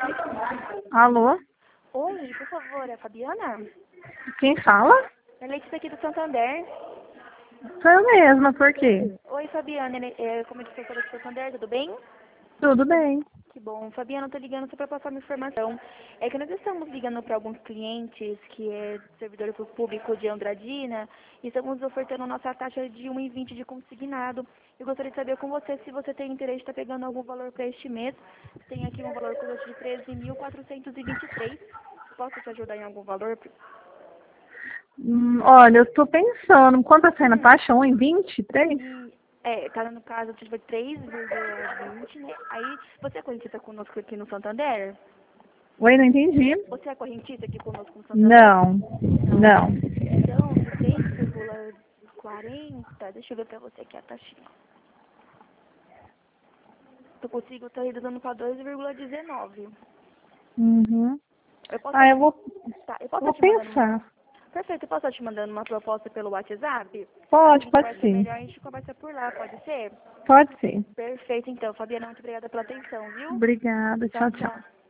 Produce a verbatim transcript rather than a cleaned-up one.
Alô? Oi, por favor, é a Fabiana? Quem fala? É Letícia aqui do Santander. Sou eu mesma, por quê? Oi, Fabiana, é, é, como eu disse, eu sou do Santander, tudo bem? Tudo bem. Que bom. Fabiana, eu tô ligando só para passar uma informação. É que nós estamos ligando para alguns clientes que é servidor público de Andradina e estamos ofertando nossa taxa de um vírgula vinte de consignado. Eu gostaria de saber com você se você tem interesse de estar pegando algum valor para este mês. Tem aqui um valor custo de treze mil quatrocentos e vinte e três. Posso te ajudar em algum valor? Hum, olha, eu tô pensando, quanto tá saindo a Hum. taxa? um e vinte e três? E, é, tá no caso, tipo, três vírgula vinte, né? Aí, você é correntista conosco aqui no Santander? Oi, não entendi. Você é correntista aqui conosco no Santander? Não, Não, né? não. Então, de três vírgula quarenta, deixa eu ver pra você aqui a taxinha. Eu consigo estar reduzindo pra dois vírgula dezenove. Uhum. Eu posso Ah, estar eu te, vou, tá, eu posso vou estar te mandando uma... pensar. Perfeito, eu posso estar te mandando uma proposta pelo WhatsApp? Pode, Assim que vai pode ser sim. melhor, a gente conversa por lá, pode ser? Pode sim. Perfeito, então. Fabiana, muito obrigada pela atenção, viu? Obrigada, Tchau, tchau, tchau. tchau.